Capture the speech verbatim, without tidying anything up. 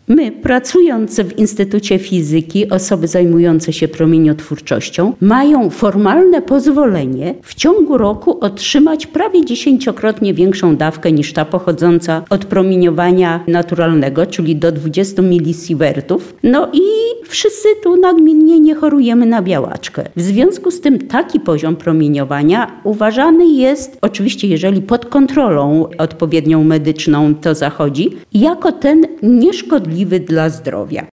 My, pracując w Instytucie Fizyki, osoby zajmujące się promieniotwórczością mają formalne pozwolenie w ciągu roku otrzymać prawie dziesięciokrotnie większą dawkę niż ta pochodząca od promieniowania naturalnego, czyli do dwudziestu milisievertów. No i wszyscy tu nagminnie nie chorujemy na białaczkę. W związku z tym taki poziom promieniowania uważany jest, oczywiście jeżeli pod kontrolą odpowiednią medyczną to zachodzi, jako ten nieszkodliwy dla zdrowia.